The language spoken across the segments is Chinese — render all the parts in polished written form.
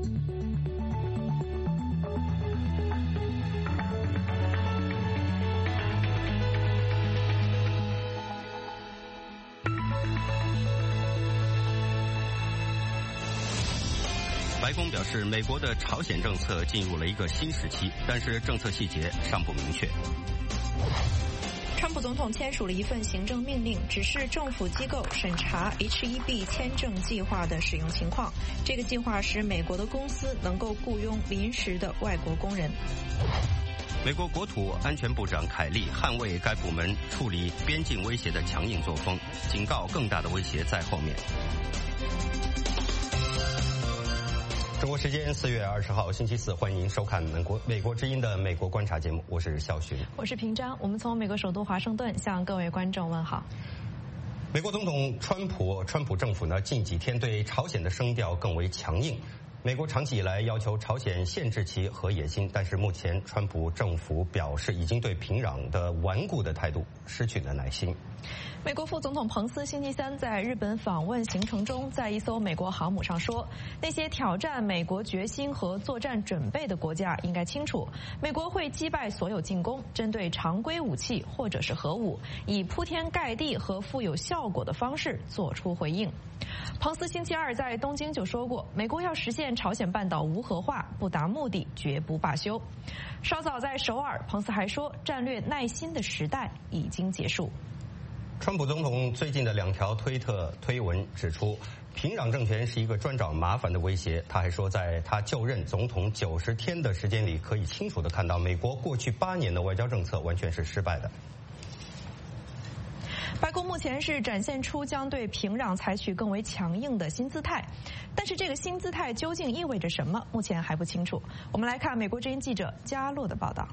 白宫表示，美国的朝鲜政策进入了一个新时期，但是政策细节尚不明确。 川普总统签署了一份行政命令，指示政府机构审查 H-1B 签证计划的使用情况。这个计划使美国的公司能够雇佣临时的外国工人。 美国国土安全部长凯利捍卫该部门处理边境威胁的强硬作风，警告更大的威胁在后面。中国时间4月20号星期四，欢迎收看美国之音的美国观察节目，我是肖寻， 我是平章。我们从美国首都华盛顿向各位观众问好。 美国总统川普政府呢，近几天对朝鲜的声调更为强硬。美国长期以来要求朝鲜限制其核野心，但是目前川普政府表示已经对平壤的顽固的态度失去了耐心。 美国副总统彭斯星期三在日本访问行程中，在一艘美国航母上说，那些挑战美国决心和作战准备的国家应该清楚，美国会击败所有进攻，针对常规武器或者是核武，以铺天盖地和富有效果的方式做出回应。彭斯星期二在东京就说过，美国要实现朝鲜半岛无核化，不达目的绝不罢休。稍早在首尔，彭斯还说，战略耐心的时代已经结束。 川普总统最近的2条推文指出，平壤政权是一个专找麻烦的威胁。他还说，在他就任总统90天的时间里，可以清楚地看到美国过去8年的外交政策完全是失败的。 白宫目前是展现出将对平壤采取更为强硬的新姿态，但是这个新姿态究竟意味着什么，目前还不清楚。我们来看美国之音记者嘉洛的报道。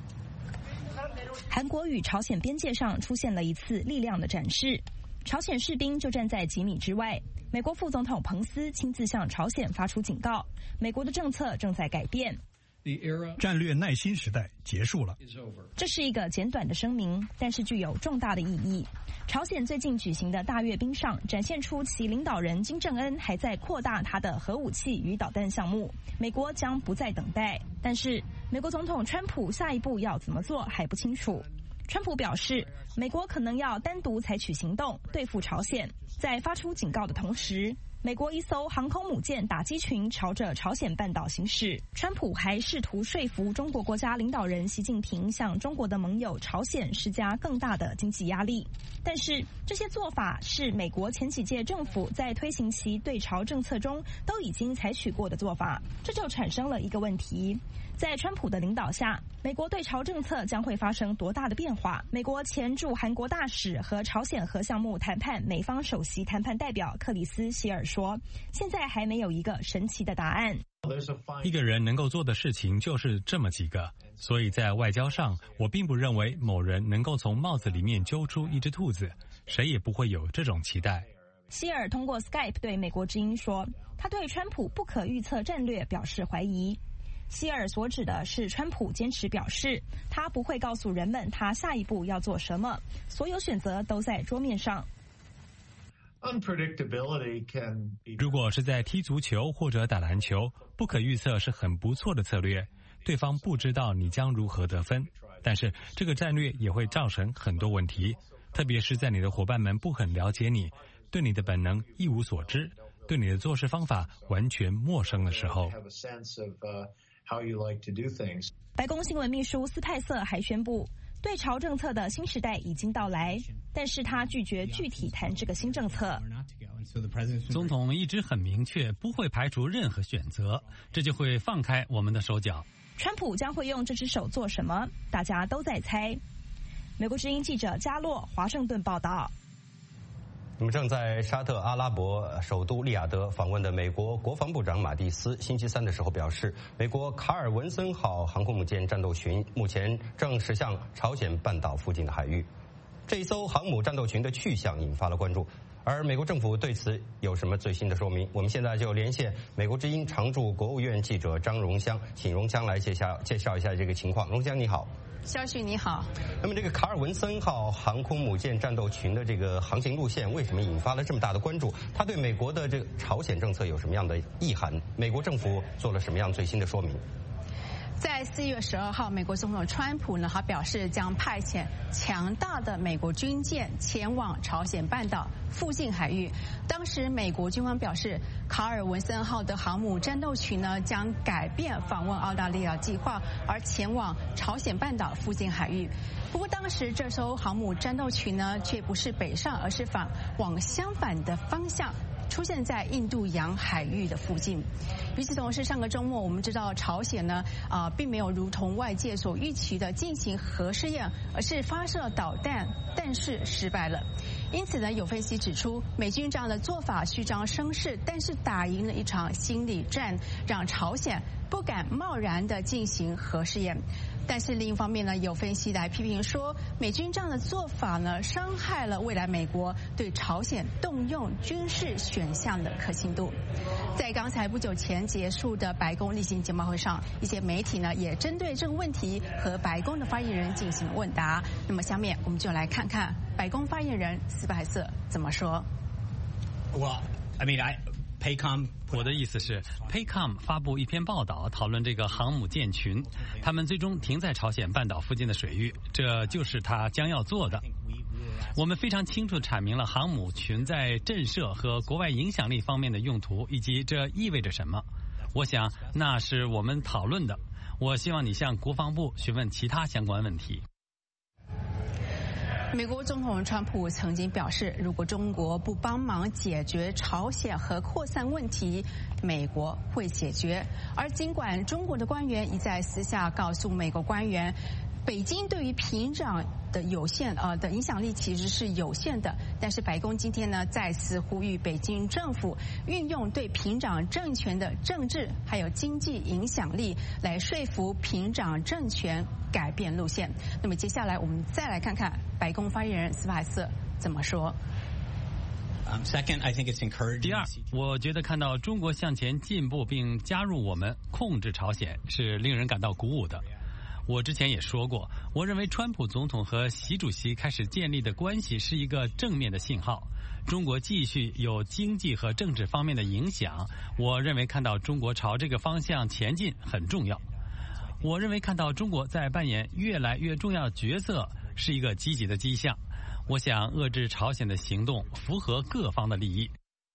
韩国与朝鲜边界上出现了一次力量的展示，朝鲜士兵就站在几米之外。美国副总统彭斯亲自向朝鲜发出警告，美国的政策正在改变。 战略耐心时代结束了。 这是一个简短的声明，但是具有重大的意义。朝鲜最近举行的大阅兵上展现出其领导人金正恩还在扩大他的核武器与导弹项目，美国将不再等待。但是美国总统川普下一步要怎么做还不清楚。川普表示，美国可能要单独采取行动对付朝鲜。在发出警告的同时，美国一艘航空母舰打击群朝着朝鲜半岛行驶。川普还试图说服中国国家领导人习近平向中国的盟友朝鲜施加更大的经济压力。但是这些做法是美国前几届政府在推行其对朝政策中都已经采取过的做法，这就产生了一个问题。在川普的领导下，美国对朝政策将会发生多大的变化？美国前驻韩国大使和朝鲜核项目谈判美方首席谈判代表克里斯希尔说，现在还没有一个神奇的答案。 一个人能够做的事情就是这么几个，所以在外交上，我并不认为某人能够从帽子里面揪出一只兔子，谁也不会有这种期待。 希尔通过 Skype 对美国之音说，他对川普不可预测战略表示怀疑。希尔所指的是川普坚持表示，他不会告诉人们他下一步要做什么，所有选择都在桌面上。 如果是在踢足球或者打篮球，不可预测是很不错的策略，对方不知道你将如何得分，但是这个战略也会造成很多问题，特别是在你的伙伴们不很了解你，对你的本能一无所知，对你的做事方法完全陌生的时候。 白宫新闻秘书斯派瑟还宣布，对朝政策的新时代已经到来，但是他拒绝具体谈这个新政策。 总统一直很明确，不会排除任何选择，这就会放开我们的手脚。 川普将会用这只手做什么？大家都在猜。美国之音记者嘉洛华盛顿报道。 那么正在沙特阿拉伯首都利雅得访问的美国国防部长马蒂斯星期三的时候表示，美国卡尔文森号航空母舰战斗群目前正驶向朝鲜半岛附近的海域。这一艘航母战斗群的去向引发了关注，而美国政府对此有什么最新的说明？我们现在就连线美国之音常驻国务院记者张荣香，请荣香来介绍一下这个情况。荣香你好。 肖旭你好。 那么这个卡尔文森号航空母舰战斗群的这个航行路线，为什么引发了这么大的关注？它对美国的这个朝鲜政策有什么样的意涵？美国政府做了什么样最新的说明？ 在4月12号，美国总统川普呢，他表示将派遣强大的美国军舰前往朝鲜半岛附近海域。当时美国军方表示，卡尔文森号的航母战斗群呢将改变访问澳大利亚计划，而前往朝鲜半岛附近海域。不过当时这艘航母战斗群呢却不是北上，而是往相反的方向出现在印度洋海域的附近。与此同时，上个周末我们知道朝鲜呢并没有如同外界所预期的进行核试验，而是发射导弹，但是失败了。因此呢，有分析指出，美军这样的做法虚张声势，但是打赢了一场心理战，让朝鲜不敢贸然的进行核试验。但是另一方面呢，有分析来批评说，美军这样的做法呢，伤害了未来美国对朝鲜动用军事选项的可信度。在刚才不久前结束的白宫例行简报会上，一些媒体呢也针对这个问题和白宫的发言人进行问答。那么下面我们就来看看白宫发言人斯派瑟怎么说。 我的意思是 PACOM 发布一篇报道，讨论这个航母舰群，他们最终停在朝鲜半岛附近的水域，这就是他将要做的。我们非常清楚阐明了航母群在震慑和国外影响力方面的用途，以及这意味着什么。我想那是我们讨论的。我希望你向国防部询问其他相关问题。 美国总统川普曾经表示，如果中国不帮忙解决朝鲜核扩散问题，美国会解决。而尽管中国的官员一再私下告诉美国官员，北京对于平壤的的影响力其实是有限的，但是白宫今天呢再次呼吁北京政府运用对平壤政权的政治还有经济影响力来说服平壤政权改变路线。那么接下来我们再来看看白宫发言人斯派瑟怎么说。 第二，我觉得看到中国向前进步并加入我们控制朝鲜是令人感到鼓舞的。我之前也说过，我认为川普总统和习主席开始建立的关系是一个正面的信号。中国继续有经济和政治方面的影响，我认为看到中国朝这个方向前进很重要。我认为看到中国在扮演越来越重要的角色是一个积极的迹象。我想遏制朝鲜的行动符合各方的利益。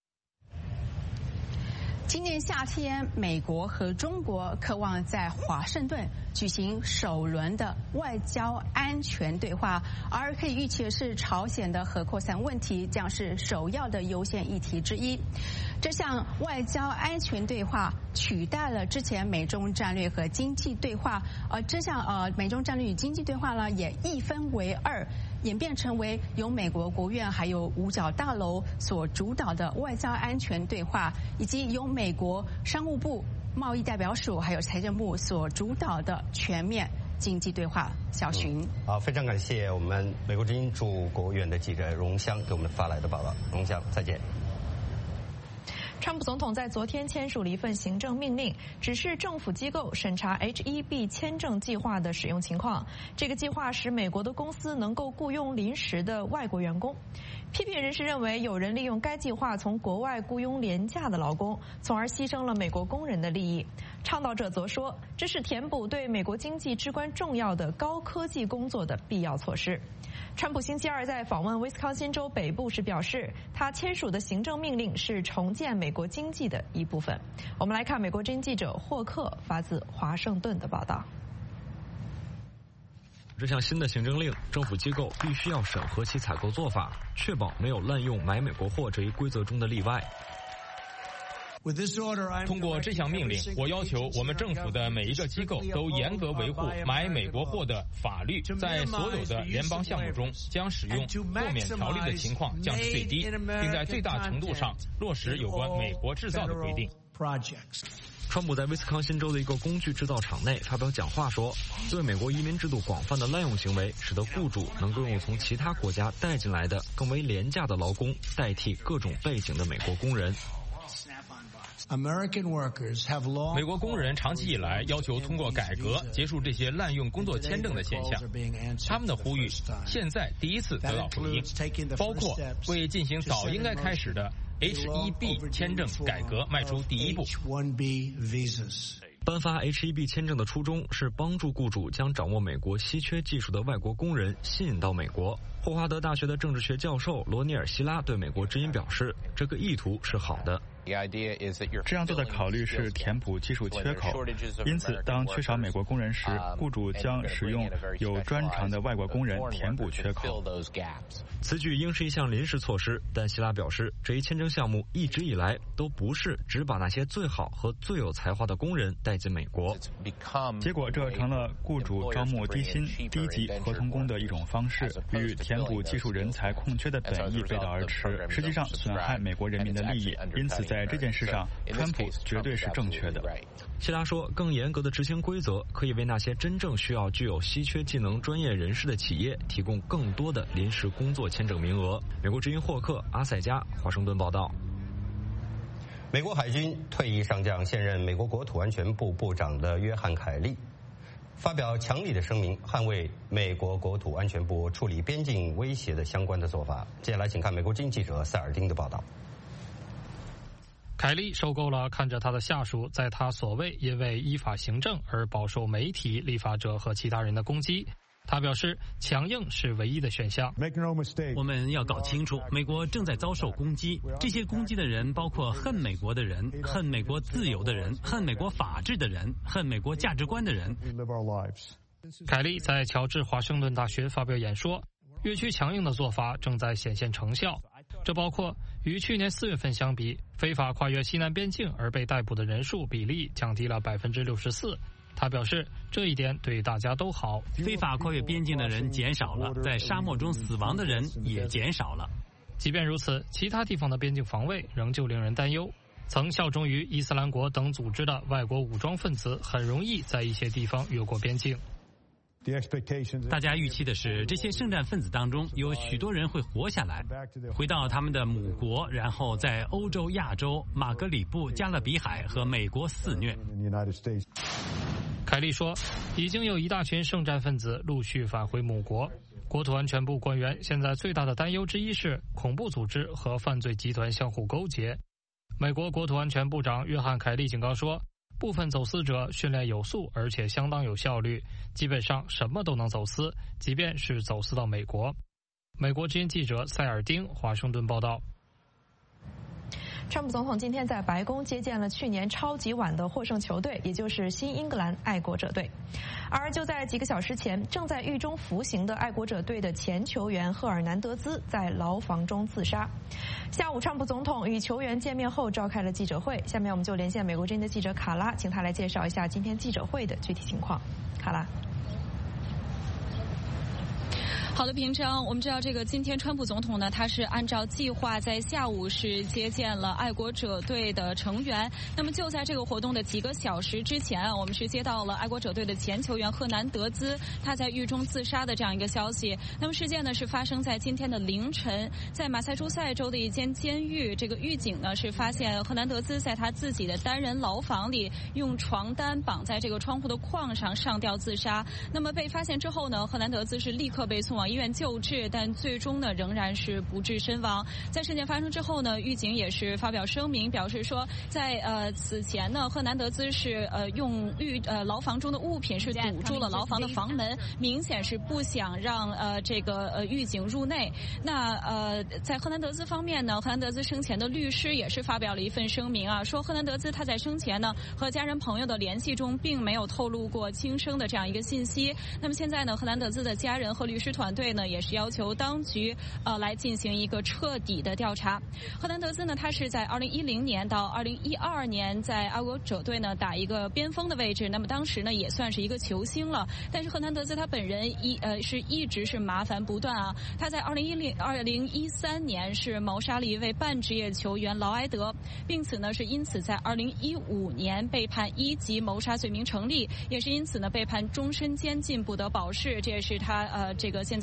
今年夏天，美国和中国渴望在华盛顿举行首轮的外交安全对话，而可以预期的是，朝鲜的核扩散问题将是首要的优先议题之一。这项外交安全对话取代了之前美中战略和经济对话，而这项美中战略与经济对话呢，也一分为二。演变成为由美国国务院还有五角大楼所主导的外交安全对话，以及由美国商务部、贸易代表署还有财政部所主导的全面经济对话。小寻， 好，非常感谢我们美国之音驻国务院的记者荣香给我们发来的报道。荣香，再见。 川普总统在昨天签署了一份行政命令，指示政府机构审查 H-1B 签证计划的使用情况。这个计划使美国的公司能够雇佣临时的外国员工。批评人士认为，有人利用该计划从国外雇佣廉价的劳工，从而牺牲了美国工人的利益。倡导者则说，这是填补对美国经济至关重要的高科技工作的必要措施。川普星期二在访问威斯康辛州北部时表示，他签署的行政命令是重建美国经济的一部分。我们来看美国之音记者霍克发自华盛顿的报道。 这项新的行政令，政府机构必须要审核其采购做法，确保没有滥用买美国货这一规则中的例外。 通过这项命令，我要求我们政府的每一个机构都严格维护买美国货的法律，在所有的联邦项目中将使用豁免条例的情况降至最低，并在最大程度上落实有关美国制造的规定。 川普在威斯康辛州的一个工具制造厂内发表讲话说，对美国移民制度广泛的滥用行为，使得雇主能够用从其他国家带进来的更为廉价的劳工代替各种背景的美国工人。 美国工人长期以来要求通过改革结束这些滥用工作签证的现象，他们的呼吁现在第一次得到回应，包括为进行早应该开始的 H-1B 签证改革迈出第一步。 颁发 H-1B 签证的初衷是帮助雇主将掌握美国稀缺技术的外国工人吸引到美国。霍华德大学的政治学教授罗尼尔·希拉对美国之音表示，这个意图是好的。 这样做的考虑是填补技术缺口，因此当缺少美国工人时，雇主将使用有专长的外国工人填补缺口。 此举应是一项临时措施，但希拉表示，这一签证项目一直以来都不是只把那些最好和最有才华的工人带进美国。 结果这成了雇主招募低薪、低级合同工的一种方式，与填补技术人才空缺的本意背道而驰，实际上损害美国人民的利益。因此在这件事上，川普绝对是正确的。 希拉说，更严格的执行规则可以为那些真正需要具有稀缺技能专业人士的企业提供更多的临时工作签证名额。美国之音霍克、阿塞加，华盛顿报道。 美国海军退役上将、现任美国国土安全部部长的约翰·凯利发表强力的声明，捍卫美国国土安全部处理边境威胁的相关的做法。接下来，请看美国之音记者塞尔丁的报道。 凯利受够了看着他的下属在他所谓因为依法行政而饱受媒体、立法者和其他人的攻击。他表示，强硬是唯一的选项。 我们要搞清楚，美国正在遭受攻击。这些攻击的人包括恨美国的人、恨美国自由的人、恨美国法治的人、恨美国价值观的人。 凯利在乔治华盛顿大学发表演说，越趋强硬的做法正在显现成效。这包括与去年4月份相比，非法跨越西南边境而被逮捕的人数比例降低了64%。他表示，这一点对大家都好。 非法跨越边境的人减少了，在沙漠中死亡的人也减少了。 即便如此，其他地方的边境防卫仍旧令人担忧。曾效忠于伊斯兰国等组织的外国武装分子很容易在一些地方越过边境。 大家预期的是，这些圣战分子当中有许多人会活下来，回到他们的母国，然后在欧洲、亚洲、马格里布、加勒比海和美国肆虐。 凯利说，已经有一大群圣战分子陆续返回母国。国土安全部官员现在最大的担忧之一是恐怖组织和犯罪集团相互勾结。美国国土安全部长约翰·凯利警告说，部分走私者训练有素，而且相当有效率，基本上什么都能走私，即便是走私到美国。美国之音记者塞尔丁，华盛顿报道。 川普总统今天在白宫接见了去年超级碗的获胜球队，也就是新英格兰爱国者队。而就在几个小时前，正在狱中服刑的爱国者队的前球员赫尔南德兹在牢房中自杀。下午，川普总统与球员见面后召开了记者会。下面我们就连线美国之音的记者卡拉，请他来介绍一下今天记者会的具体情况。卡拉。 好的，平常我们知道这个今天川普总统呢，他是按照计划在下午是接见了爱国者队的成员。那么就在这个活动的几个小时之前啊，我们是接到了爱国者队的前球员赫南德兹他在狱中自杀的这样一个消息。那么事件呢是发生在今天的凌晨，在马萨诸塞州的一间监狱，这个狱警呢是发现赫南德兹在他自己的单人牢房里用床单绑在这个窗户的框上上吊自杀。那么被发现之后呢，赫南德兹是立刻被送往医院救治，但最终呢仍然是不治身亡。在事件发生之后呢，狱警也是发表声明，表示说，在此前呢，赫南德兹是用牢房中的物品是堵住了牢房的房门，明显是不想让这个狱警入内。那在赫南德兹方面呢，赫南德兹生前的律师也是发表了一份声明啊，说赫南德兹他在生前呢和家人朋友的联系中并没有透露过轻生的这样一个信息。那么现在呢，赫南德兹的家人和律师团队呢也是要求当局来进行一个彻底的调查。赫南德兹呢，他是在2010年到2012年在爱国者队呢打一个边锋的位置，那么当时呢也算是一个球星了。但是赫南德兹他本人一直是麻烦不断啊。他在2013年是谋杀了一位半职业球员劳埃德，并且呢是因此在2015年被判1级谋杀罪名成立，也是因此呢被判终身监禁不得保释。这也是他这个现在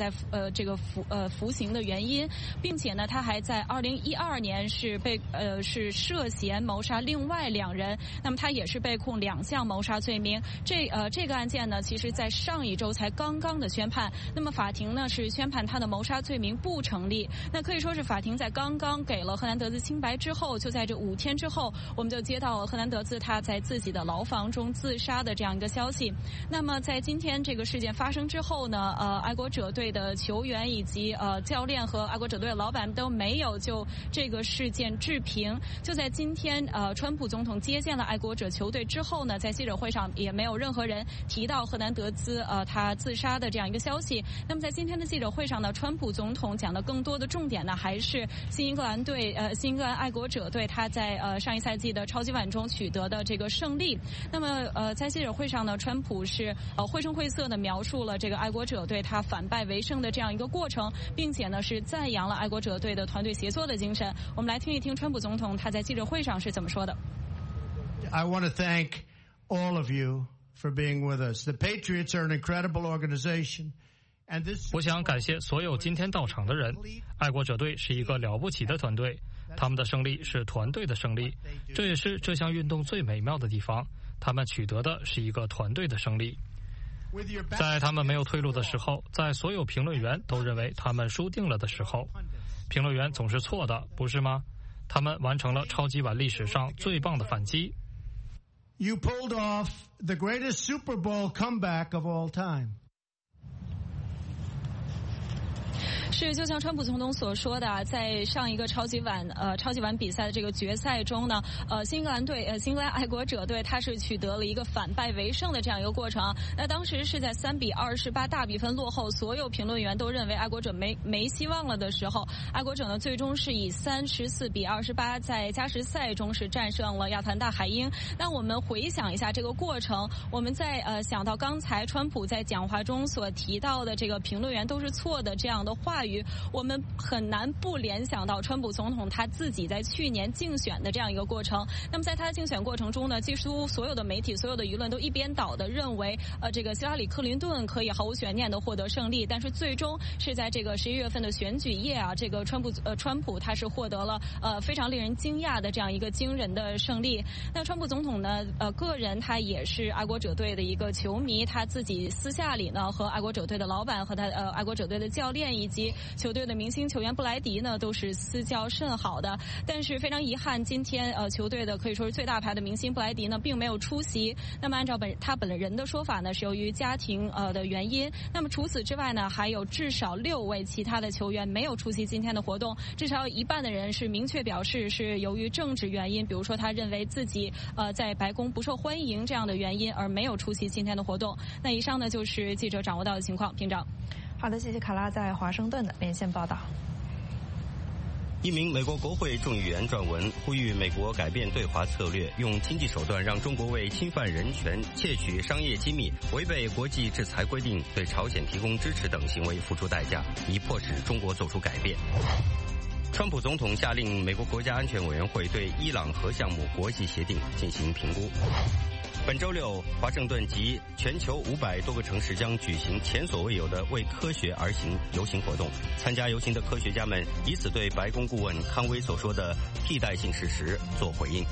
在服刑的原因，并且呢，他还在2012年是涉嫌谋杀另外2人，那么他也是被控2项谋杀罪名。这个案件呢，其实在上一周才刚刚的宣判，那么法庭呢是宣判他的谋杀罪名不成立。那可以说是法庭在刚刚给了赫南德兹清白之后，就在这5天之后，我们就接到了赫南德兹他在自己的牢房中自杀的这样一个消息。那么在今天这个事件发生之后呢，爱国者队的球员以及教练和爱国者队的老板都没有就这个事件置评。就在今天，川普总统接见了爱国者球队之后呢，在记者会上也没有任何人提到赫南德兹他自杀的这样一个消息。那么在今天的记者会上呢，川普总统讲的更多的重点呢，还是新英格兰爱国者队他在上一赛季的超级碗中取得的这个胜利。那么在记者会上呢，川普是绘声绘色的描述了这个爱国者队他反败为胜的这样一个过程，并且呢是赞扬了爱国者队的团队协作的精神。我们来听一听川普总统他在记者会上是怎么说的。 I want to thank all of you for being with us. The Patriots are an incredible organization. 我想感谢所有今天到场的人。爱国者队是一个了不起的团队，他们的胜利是团队的胜利，这也是这项运动最美妙的地方。他们取得的是一个团队的胜利。在他们没有退路的时候，在所有评论员都认为他们输定了的时候，评论员总是错的，不是吗？他们完成了超级碗历史上最棒的反击。 You pulled off the greatest Super Bowl comeback of all time. 是，就像川普总统所说的，在上一个超级碗比赛的这个决赛中呢，新英格兰爱国者队他是取得了一个反败为胜的这样一个过程。那当时是在3-28大比分落后，所有评论员都认为爱国者没希望了的时候，爱国者呢最终是以34-28在加时赛中是战胜了亚特兰大海鹰。那我们回想一下这个过程，我们在想到刚才川普在讲话中所提到的这个评论员都是错的这样的话语，我们很难不联想到川普总统他自己在去年竞选的这样一个过程。那么在他的竞选过程中呢，几乎所有的媒体、所有的舆论都一边倒的认为，这个希拉里·克林顿可以毫无悬念的获得胜利，但是最终是在这个11月份的选举夜啊，这个川普他是获得了非常令人惊讶的这样一个惊人的胜利。那川普总统呢，个人他也是爱国者队的一个球迷，他自己私下里呢和爱国者队的老板和他爱国者队的教练以及球队的明星球员布莱迪呢都是私交甚好的。但是非常遗憾，今天球队的可以说是最大牌的明星布莱迪呢并没有出席。那么按照他本人的说法呢，是由于家庭的原因。那么除此之外呢，还有至少6位其他的球员没有出席今天的活动，至少一半的人是明确表示是由于政治原因，比如说他认为自己在白宫不受欢迎这样的原因而没有出席今天的活动。那以上呢就是记者掌握到的情况。平长。 好的，谢谢卡拉在华盛顿的连线报道。 一名美国国会众议员撰文呼吁美国改变对华策略，用经济手段让中国为侵犯人权、窃取商业机密、违背国际制裁规定、对朝鲜提供支持等行为付出代价，以迫使中国做出改变。川普总统下令美国国家安全委员会对伊朗核项目国际协定进行评估。本周六，华盛顿及全球500多个城市将举行前所未有的为科学而行游行活动。参加游行的科学家们以此对白宫顾问康威所说的替代性事实做回应。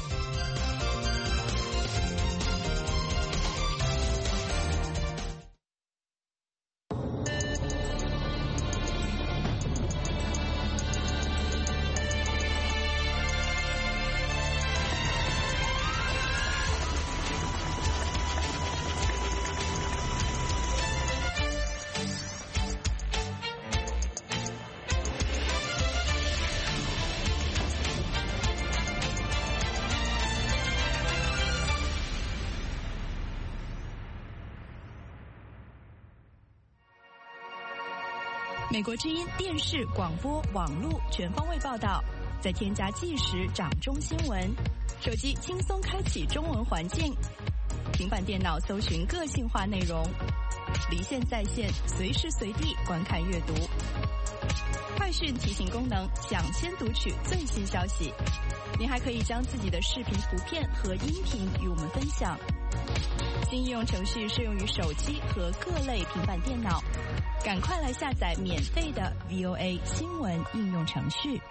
美国之音电视、广播、网络全方位报道，再添加即时掌中新闻。手机轻松开启中文环境，平板电脑搜寻个性化内容，离线在线，随时随地观看阅读。快讯提醒功能，抢先读取最新消息。您还可以将自己的视频、图片和音频与我们分享。 新应用程序适用于手机和各类平板电脑，赶快来下载免费的 VOA 新闻应用程序。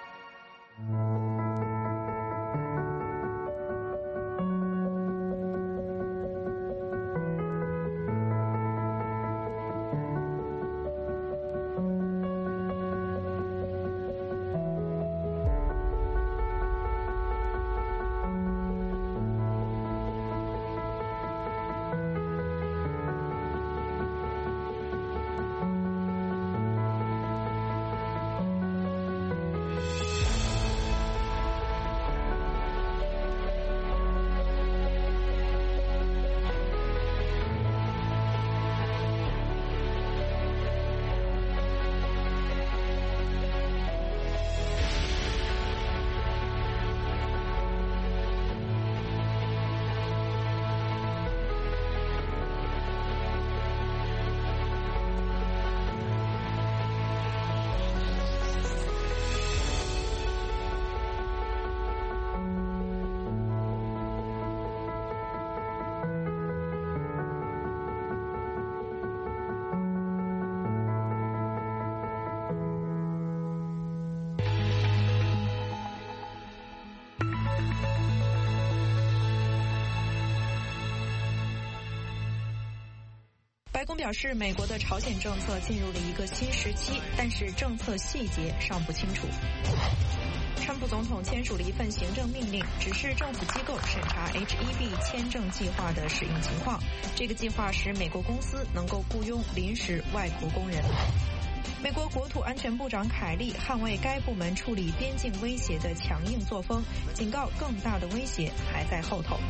白宫表示，美国的朝鲜政策进入了一个新时期，但是政策细节尚不清楚。川普总统签署了一份行政命令，指示政府机构审查 H-1B 签证计划的使用情况。这个计划使美国公司能够雇佣临时外国工人。美国国土安全部长凯利捍卫该部门处理边境威胁的强硬作风，警告更大的威胁还在后头。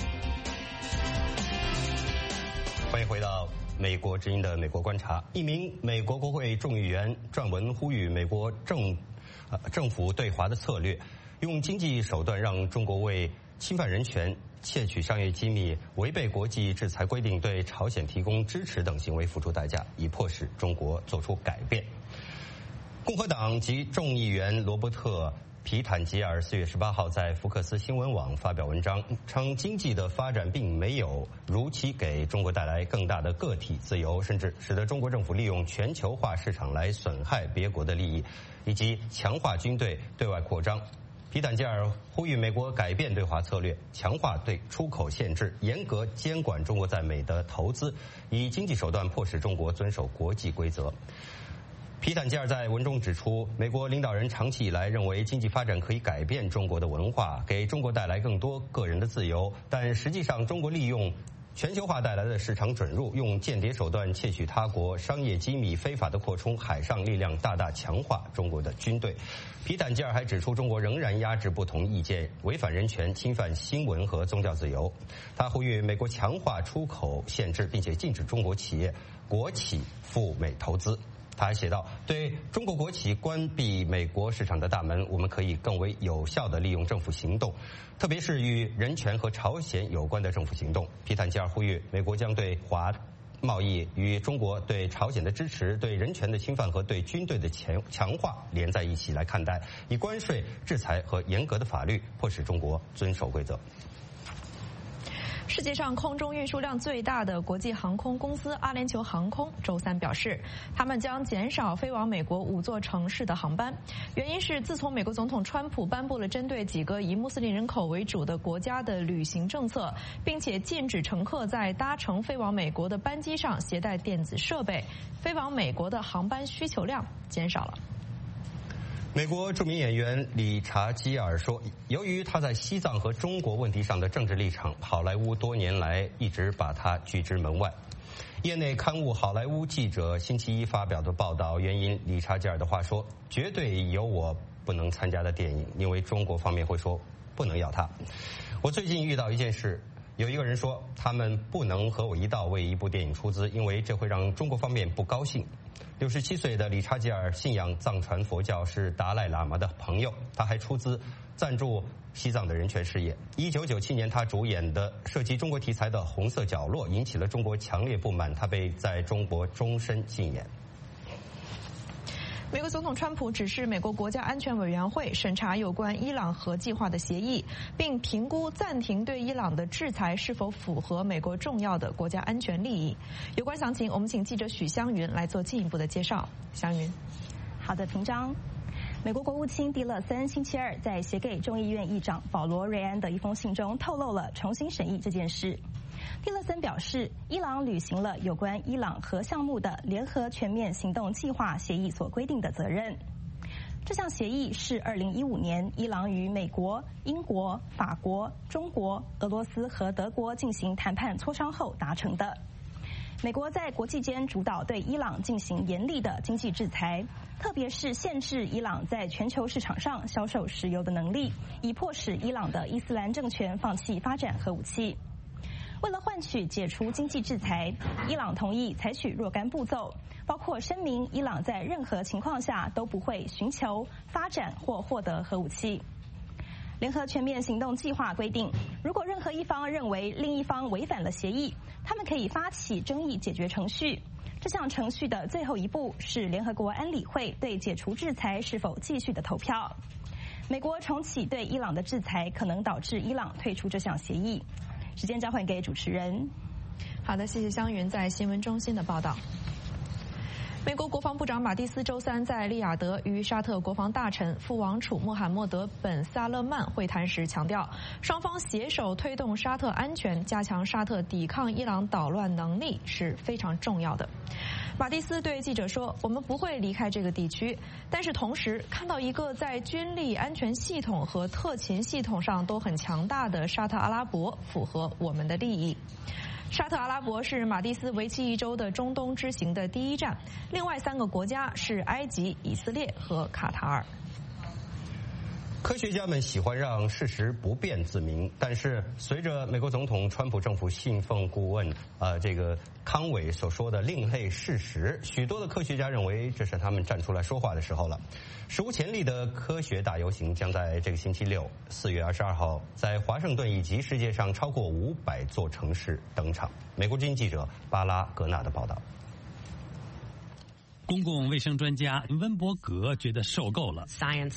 欢迎回到美国之音的美国观察。一名美国国会众议员撰文呼吁美国政府对华的策略，用经济手段让中国为侵犯人权、窃取商业机密、违背国际制裁规定、对朝鲜提供支持等行为付出代价，以迫使中国做出改变。共和党籍众议员罗伯特·皮坦吉尔4月18号在福克斯新闻网发表文章，称经济的发展并没有如期给中国带来更大的个体自由，甚至使得中国政府利用全球化市场来损害别国的利益，以及强化军队对外扩张。皮坦吉尔呼吁美国改变对华策略，强化对出口限制，严格监管中国在美的投资，以经济手段迫使中国遵守国际规则。皮坦吉尔在文中指出，美国领导人长期以来认为经济发展可以改变中国的文化，给中国带来更多个人的自由，但实际上中国利用全球化带来的市场准入，用间谍手段窃取他国商业机密，非法的扩充海上力量，大大强化中国的军队。皮坦吉尔还指出，中国仍然压制不同意见，违反人权，侵犯新闻和宗教自由。他呼吁美国强化出口限制，并且禁止中国企业国企赴美投资。他还写道，对中国国企关闭美国市场的大门，我们可以更为有效地利用政府行动，特别是与人权和朝鲜有关的政府行动。皮坦吉尔呼吁美国将对华贸易与中国对朝鲜的支持、对人权的侵犯和对军队的强化连在一起来看待，以关税、制裁和严格的法律迫使中国遵守规则。 世界上空中运输量最大的国际航空公司阿联酋航空周三表示，他们将减少飞往美国5座城市的航班，原因是自从美国总统川普颁布了针对几个以穆斯林人口为主的国家的旅行政策，并且禁止乘客在搭乘飞往美国的班机上携带电子设备，飞往美国的航班需求量减少了。 美国著名演员理查基尔说，由于他在西藏和中国问题上的政治立场，好莱坞多年来一直把他拒之门外。业内刊物《好莱坞记者》星期一发表的报道援引理查基尔的话说，绝对有我不能参加的电影，因为中国方面会说不能要他。我最近遇到一件事，有一个人说他们不能和我一道为一部电影出资，因为这会让中国方面不高兴。67岁的理查基尔信仰藏传佛教，是达赖喇嘛的朋友，他还出资赞助西藏的人权事业。1997年他主演的涉及中国题材的《红色角落》引起了中国强烈不满，他被在中国终身禁言。 美国总统川普指示美国国家安全委员会审查有关伊朗核计划的协议，并评估暂停对伊朗的制裁是否符合美国重要的国家安全利益。有关详情，我们请记者许湘云来做进一步的介绍。湘云， 好的，平章。美国国务卿蒂勒森星期二在写给众议院议长保罗·瑞安的一封信中透露了重新审议这件事。蒂勒森表示，伊朗履行了有关伊朗核项目的联合全面行动计划协议所规定的责任。这项协议是2015年伊朗与美国、英国、法国、中国、俄罗斯和德国进行谈判磋商后达成的。美国在国际间主导对伊朗进行严厉的经济制裁，特别是限制伊朗在全球市场上销售石油的能力，以迫使伊朗的伊斯兰政权放弃发展核武器。为了换取解除经济制裁，伊朗同意采取若干步骤，包括声明伊朗在任何情况下都不会寻求、发展或获得核武器。联合全面行动计划规定，如果任何一方认为另一方违反了协议，他们可以发起争议解决程序。这项程序的最后一步是联合国安理会对解除制裁是否继续的投票。美国重启对伊朗的制裁可能导致伊朗退出这项协议。时间交换给主持人。 好的，谢谢湘云在新闻中心的报道。美国国防部长马蒂斯周三在利雅得与沙特国防大臣副王储穆罕默德·本·萨勒曼会谈时强调，双方携手推动沙特安全，加强沙特抵抗伊朗捣乱能力是非常重要的。马蒂斯对记者说，我们不会离开这个地区，但是同时看到一个在军力、安全系统和特勤系统上都很强大的沙特阿拉伯符合我们的利益。沙特阿拉伯是马蒂斯为期1周的中东之行的第一站，另外3个国家是埃及、以色列和卡塔尔。 科学家们喜欢让事实不辩自明，但是随着美国总统川普政府信奉顾问这个康伟所说的另类事实，许多的科学家认为这是他们站出来说话的时候了。史无前例的科学大游行将在这个星期六4月22号在华盛顿以及世界上超过500座城市登场。美国之音记者巴拉格纳的报道。 公共卫生专家温伯格觉得受够了。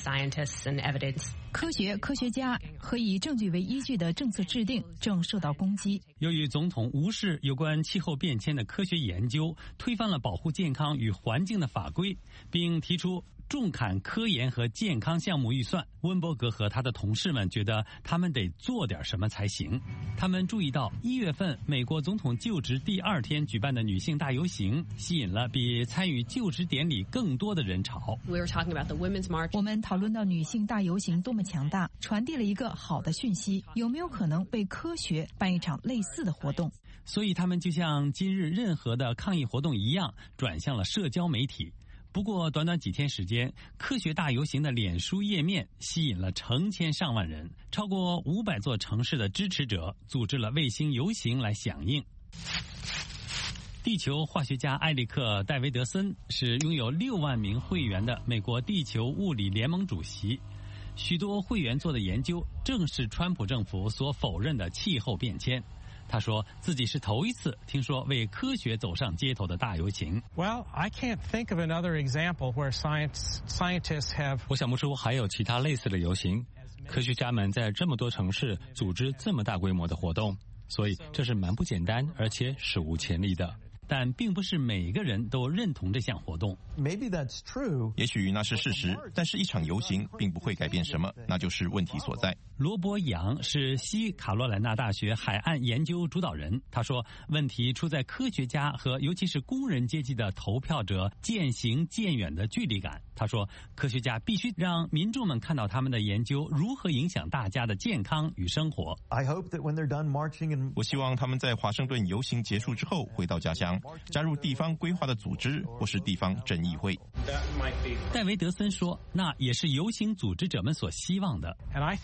科学家和以证据为依据的政策制定正受到攻击。 由于总统无视有关气候变迁的科学研究，推翻了保护健康与环境的法规，并提出重砍科研和健康项目预算，温伯格和他的同事们觉得他们得做点什么才行。他们注意到1月份美国总统就职第2天举办的女性大游行，吸引了比参与就职典礼更多的人潮。 我们讨论到女性大游行多么强大，传递了一个好的讯息。有没有可能为科学办一场类似的活动？ 所以他们就像今日任何的抗议活动一样，转向了社交媒体。不过短短几天时间，科学大游行的脸书页面吸引了成千上万人，超过500座城市的支持者组织了卫星游行来响应。地球化学家艾利克·戴维德森是拥有6万名会员的美国地球物理联盟主席，许多会员做的研究正是川普政府所否认的气候变迁。他说自己是头一次听说为科学走上街头的大游行。 Well, I can't think of another example where scientists have. 我想不出还有其他类似的游行。科学家们在这么多城市组织这么大规模的活动，所以这是蛮不简单，而且史无前例的。 但并不是每个人都认同这项活动。 也许那是事实，但是一场游行并不会改变什么，那就是问题所在。 罗伯·杨是西卡罗来纳大学海岸研究主导人，他说问题出在科学家和尤其是工人阶级的投票者渐行渐远的距离感。他说科学家必须让民众们看到他们的研究如何影响大家的健康与生活。 我希望他们在华盛顿游行结束之后回到家乡，加入地方规划的组织或是地方镇议会。 戴维德森说那也是游行组织者们所希望的。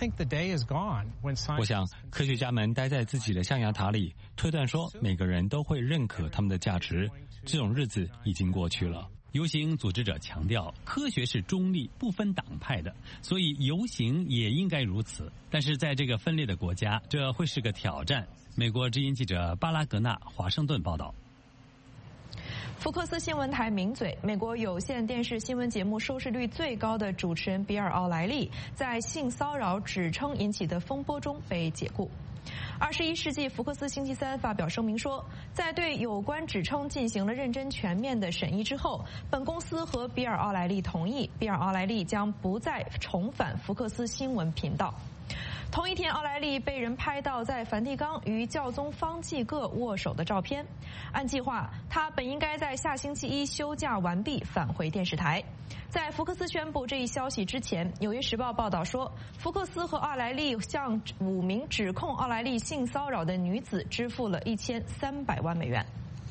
我想科学家们待在自己的象牙塔里，推断说每个人都会认可他们的价值，这种日子已经过去了。 游行组织者强调科学是中立不分党派的，所以游行也应该如此。但是在这个分裂的国家，这会是个挑战。美国之音记者巴拉格纳华盛顿报道。 福克斯新闻台名嘴、美国有线电视新闻节目收视率最高的主持人比尔·奥莱利，在性骚扰指称引起的风波中被解雇。21世纪福克斯星期三发表声明说，在对有关指称进行了认真全面的审议之后，本公司和比尔·奥莱利同意，比尔·奥莱利将不再重返福克斯新闻频道。同一天，奥莱利被人拍到在梵蒂冈与教宗方济各握手的照片。按计划，他本应该在下星期一休假完毕返回电视台。在福克斯宣布这一消息之前，《纽约时报》报道说，福克斯和奥莱利向5名指控奥莱利性骚扰的女子支付了1300万美元。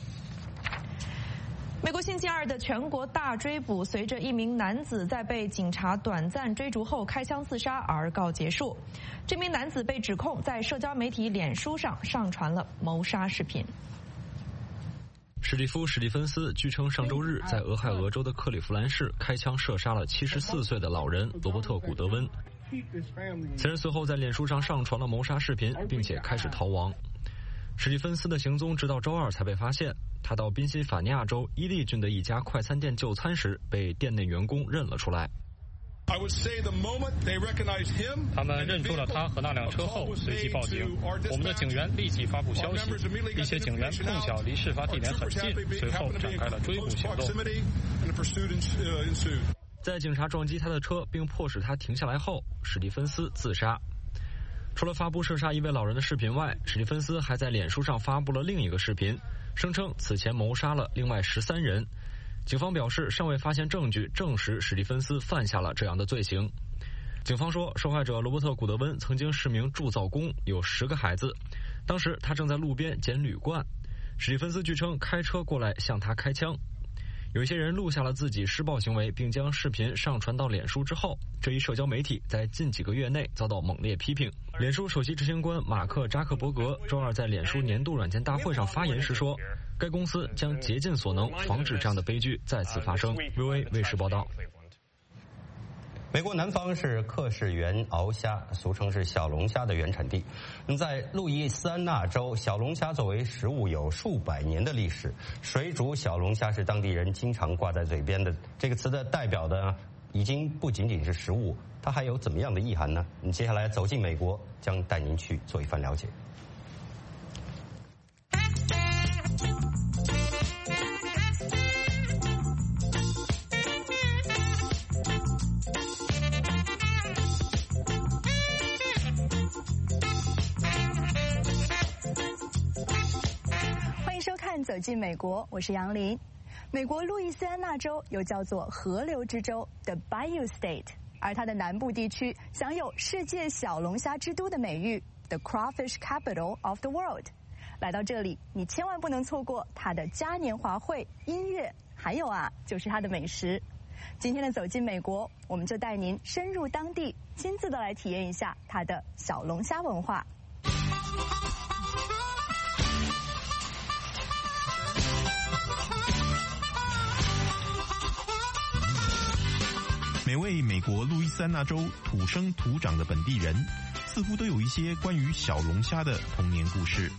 美国星期二的全国大追捕，随着一名男子在被警察短暂追逐后开枪自杀而告结束。这名男子被指控在社交媒体脸书上上传了谋杀视频。 史蒂夫·史蒂芬斯据称上周日在俄亥俄州的克利夫兰市开枪射杀了74岁的老人罗伯特·古德温。此人随后在脸书上上传了谋杀视频，并且开始逃亡。史蒂芬斯的行踪直到周二才被发现。他到宾夕法尼亚州伊利郡的一家快餐店就餐时，被店内员工认了出来。 他们认出了他和那辆车后，随即报警。我们的警员立即发布消息，一些警员碰巧离事发地点很近，随后展开了追捕行动。 在警察撞击他的车并迫使他停下来后，史蒂芬斯自杀。除了发布射杀一位老人的视频外，史蒂芬斯还在脸书上发布了另一个视频，声称此前谋杀了另外13人。警方表示尚未发现证据证实史蒂芬斯犯下了这样的罪行。警方说，受害者罗伯特·古德温曾经是名铸造工，有10个孩子。当时他正在路边捡铝罐，史蒂芬斯据称开车过来向他开枪。有一些人录下了自己施暴行为，并将视频上传到脸书之后，这一社交媒体在近几个月内遭到猛烈批评。脸书首席执行官马克·扎克伯格周二在脸书年度软件大会上发言时说，该公司将竭尽所能防止这样的悲剧再次发生。VOA 卫视报道。 美国南方是克氏原螯虾，俗称是小龙虾的原产地。在路易斯安那州，小龙虾作为食物有数百年的历史。水煮小龙虾是当地人经常挂在嘴边的。这个词的代表的已经不仅仅是食物，它还有怎么样的意涵呢？接下来走进美国，将带您去做一番了解。 走进美国，我是杨林。美国路易斯安那州又叫做河流之州 The Bayou State， 而它的南部地区享有世界小龙虾之都的美誉 The Crawfish Capital of the World。 来到这里，你千万不能错过它的嘉年华会、音乐，还有就是它的美食。今天的走进美国，我们就带您深入当地，亲自的来体验一下它的小龙虾文化。 每位美国路易斯安那州土生土长的本地人，似乎都有一些关于小龙虾的童年故事。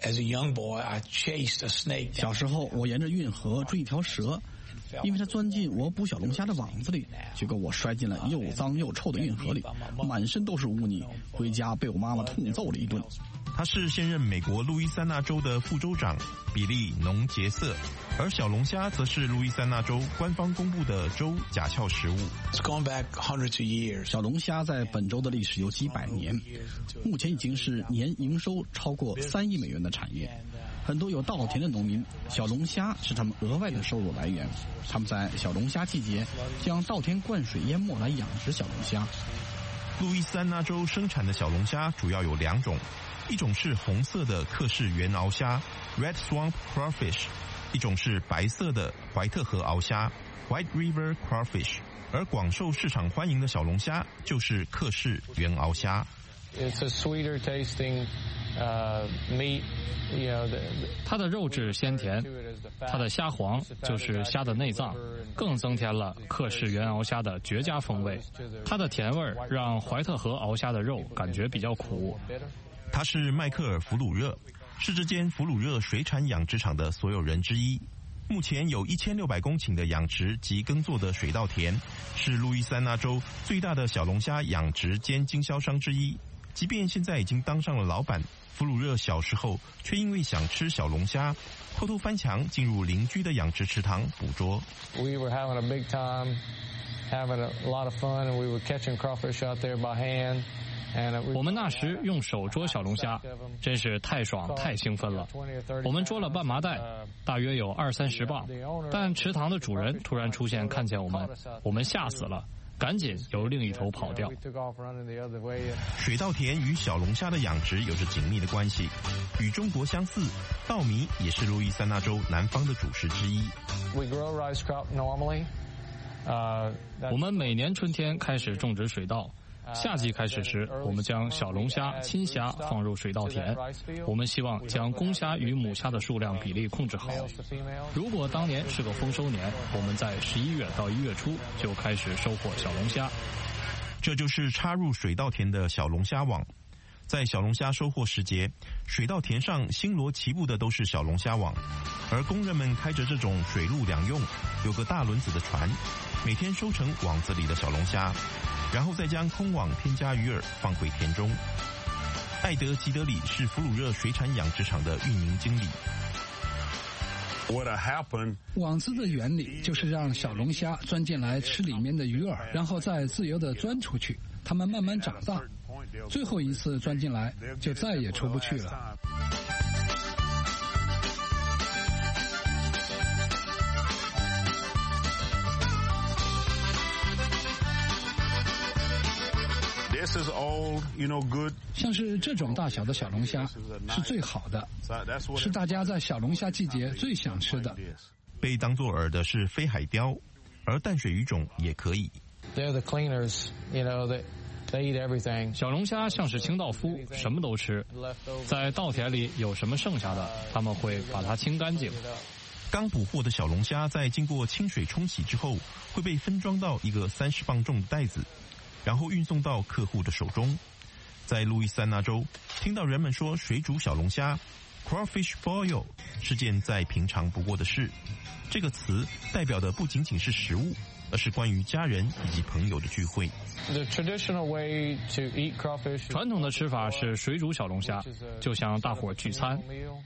小时候，我沿着运河追一条蛇，因为它钻进我捕小龙虾的网子里，结果我摔进了又脏又臭的运河里，满身都是污泥，回家被我妈妈痛揍了一顿。 他是现任美国路易斯安那州的副州长比利·农杰瑟，而小龙虾则是路易斯安那州官方公布的州甲壳食物。 小龙虾在本州的历史有几百年，目前已经是年营收超过3亿美元的产业。很多有稻田的农民，小龙虾是他们额外的收入来源。他们在小龙虾季节将稻田灌水淹没来养殖小龙虾。 路易斯安那州生产的小龙虾主要有2种，一种是红色的克氏原螯虾 Red Swamp Crawfish， 一种是白色的怀特河螯虾 White River Crawfish， 而广受市场欢迎的小龙虾就是克氏原螯虾。 It's a sweeter tasting meat， 它的肉质鲜甜，它的虾黄就是虾的内脏，更增添了克氏原螯虾的绝佳风味。它的甜味让怀特河螯虾的肉感觉比较苦。 他是迈克尔·弗鲁热，是这间弗鲁热水产养殖场的所有人之一。 目前有1600公顷的养殖及耕作的水稻田，是路易斯安那州最大的小龙虾养殖兼经销商之一。即便现在已经当上了老板，弗鲁热小时候却因为想吃小龙虾，偷偷翻墙进入邻居的养殖池塘捕捉。 We were having a big time, having a lot of fun, and we were catching crawfish out there by hand. 我们那时用手捉小龙虾，真是太爽太兴奋了。我们捉了半麻袋，大约有20-30磅，但池塘的主人突然出现，看见我们吓死了，赶紧由另一头跑掉。 水稻田与小龙虾的养殖有着紧密的关系，与中国相似，稻米也是路易斯安那州南方的主食之一。 我们每年春天开始种植水稻。夏季开始时，我们将小龙虾、青虾放入水稻田。我们希望将公虾与母虾的数量比例控制好。如果当年是个丰收年，我们在11月到1月初就开始收获小龙虾。 这就是插入水稻田的小龙虾网。在小龙虾收获时节，水稻田上星罗棋布的都是小龙虾网，而工人们开着这种水陆两用、有个大轮子的船，每天收成网子里的小龙虾，然后再将空网添加鱼饵放回田中。艾德吉德里是弗鲁热水产养殖场的运营经理。 网子的原理就是让小龙虾钻进来吃里面的鱼饵，然后再自由地钻出去，它们慢慢长大，最后一次钻进来就再也出不去了。像是这种大小的小龙虾是最好的，是大家在小龙虾季节最想吃的。 被当作饵的是飞海雕，而淡水鱼种也可以。 小龙虾像是清道夫，什么都吃。在稻田里有什么剩下的，他们会把它清干净。 刚捕获的小龙虾在经过清水冲洗之后，会被分装到一个30磅重的袋子，然后运送到客户的手中。在路易斯安那州，听到人们说水煮小龙虾 crawfish boil 是件再平常不过的事。这个词代表的不仅仅是食物，而是关于家人以及朋友的聚会。 传统的吃法是水煮小龙虾，就像大伙聚餐。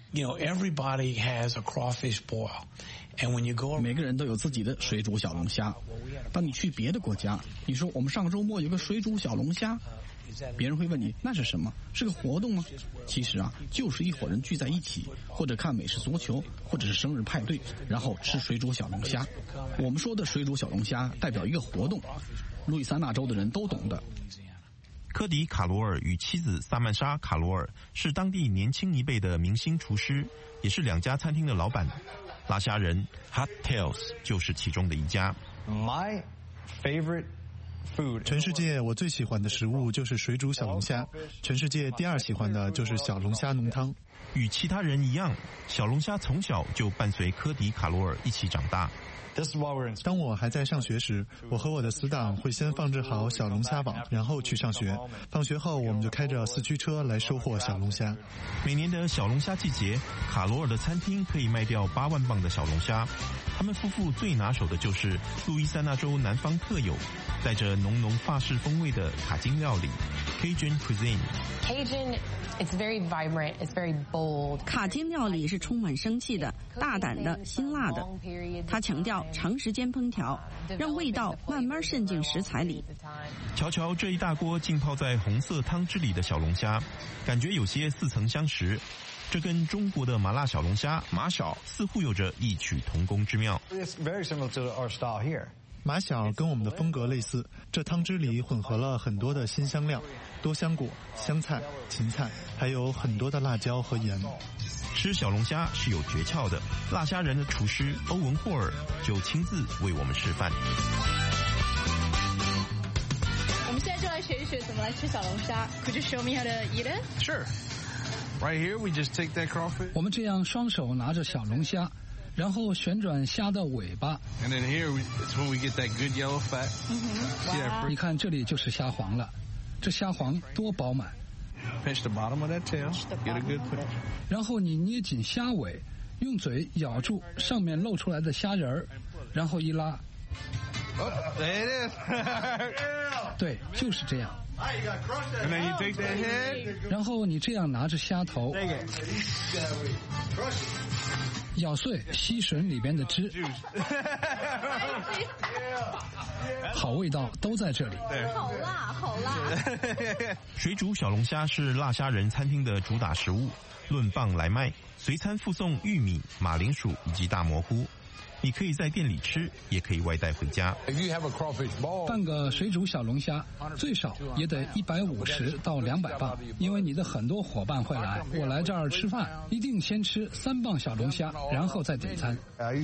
每个人都有自己的水煮小龙虾。当你去别的国家，你说我们上周末有个水煮小龙虾，别人会问你那是什么？是个活动吗？其实啊，就是一伙人聚在一起，或者看美式足球，或者是生日派对，然后吃水煮小龙虾。我们说的水煮小龙虾代表一个活动，路易斯安那州的人都懂的。 科迪·卡罗尔与妻子萨曼莎·卡罗尔是当地年轻一辈的明星厨师，也是2家餐厅的老板。拉虾人 Hot Tails 就是其中的一家。 My favorite food. 全世界我最喜欢的食物就是水煮小龙虾，全世界第2喜欢的就是小龙虾浓汤。 与其他人一样，小龙虾从小就伴随科迪·卡罗尔一起长大。 当我还在上学时，我和我的死党会先放置好小龙虾网，然后去上学。放学后，我们就开着4驱车来收获小龙虾。 每年的小龙虾季节，卡罗尔的餐厅可以卖掉8万磅的小龙虾。他们夫妇最拿手的就是路易斯安那州南方特有、带着浓浓法式风味的卡金料理 （Cajun cuisine）。 It's very vibrant. It's very bold. 卡金料理是充满生气的、大胆的、辛辣的。它强调长时间烹调，让味道慢慢渗进食材里。 瞧瞧这一大锅浸泡在红色汤汁里的小龙虾，感觉有些似曾相识。这跟中国的麻辣小龙虾马小似乎有着异曲同工之妙。 It's very similar to our style here. 马小跟我们的风格类似，这汤汁里混合了很多的辛香料，多香果、香菜、芹菜，还有很多的辣椒和盐。 吃小龙虾是有诀窍的，辣虾人的厨师欧文霍尔就亲自为我们示范。 我们现在就来学一学怎么来吃小龙虾。Could you show me how to eat it? Sure. Right here, we just take that crawfish. 我们这样双手拿着小龙虾，然后旋转虾的尾巴。 And then here, it's when we get that good yellow fat. 你看这里就是虾黄了，这虾黄多饱满。 Pinch the bottom of that tail, get a good pinch. 然后你捏紧虾尾， 用嘴咬住上面露出来的虾仁儿，然后一拉。对，就是这样。然后你这样拿着虾头，咬碎吸吮里边的汁，好味道都在这里。 好辣，好辣！ 水煮小龙虾是辣虾仁餐厅的主打食物，论磅来卖，随餐附送玉米、马铃薯以及大蘑菇。你可以在店里吃，也可以外带回家。 半个水煮小龙虾最少也得150到200磅，因为你的很多伙伴会来。我来这儿吃饭，一定先吃3磅小龙虾，然后再点餐。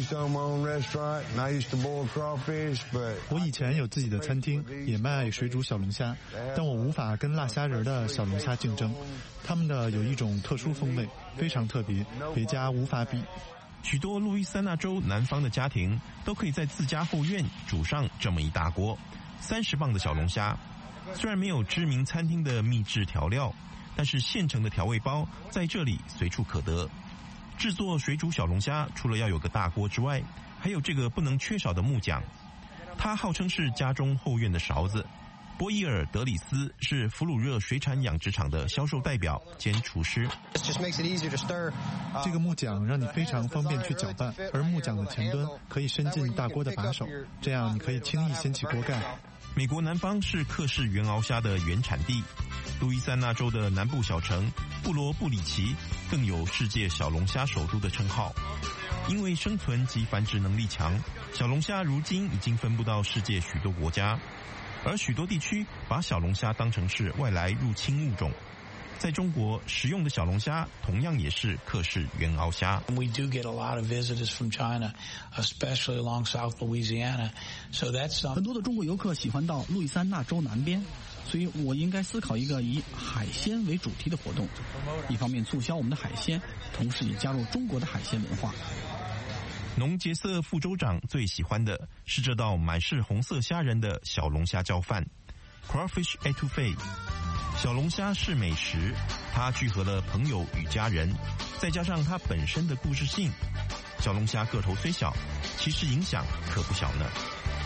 我以前有自己的餐厅，也卖水煮小龙虾，但我无法跟辣虾仁的小龙虾竞争，他们的有一种特殊风味，非常特别，别家无法比。 许多路易斯安那州南方的家庭都可以在自家后院煮上这么一大锅30磅的小龙虾。虽然没有知名餐厅的秘制调料，但是现成的调味包在这里随处可得。制作水煮小龙虾除了要有个大锅之外，还有这个不能缺少的木桨，它号称是家中后院的勺子。波伊尔·德里斯是弗鲁热水产养殖场的销售代表兼厨师。 这个木桨让你非常方便去搅拌，而木桨的前端可以伸进大锅的把手，这样你可以轻易掀起锅盖。 美国南方是克氏原螯虾的原产地，路易斯安那州的南部小城布罗布里奇更有世界小龙虾首都的称号。因为生存及繁殖能力强，小龙虾如今已经分布到世界许多国家。而许多地区把小龙虾当成是外来入侵物种，在中国食用的小龙虾同样也是克氏原螯虾。 We do get a lot of visitors from China, especially along South Louisiana. So that's 很多的中国游客喜欢到路易斯安那州南边，所以我应该思考一个以海鲜为主题的活动，一方面促销我们的海鲜，同时也加入中国的海鲜文化。 农杰瑟副州长最喜欢的是这道满是红色虾仁的小龙虾浇饭 Crawfish Etouffee。 小龙虾是美食，它聚合了朋友与家人，再加上它本身的故事性，小龙虾个头虽小，其实影响可不小呢。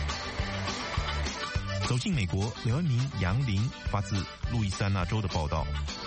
走进美国，刘一鸣、杨林发自路易斯安那州的报道。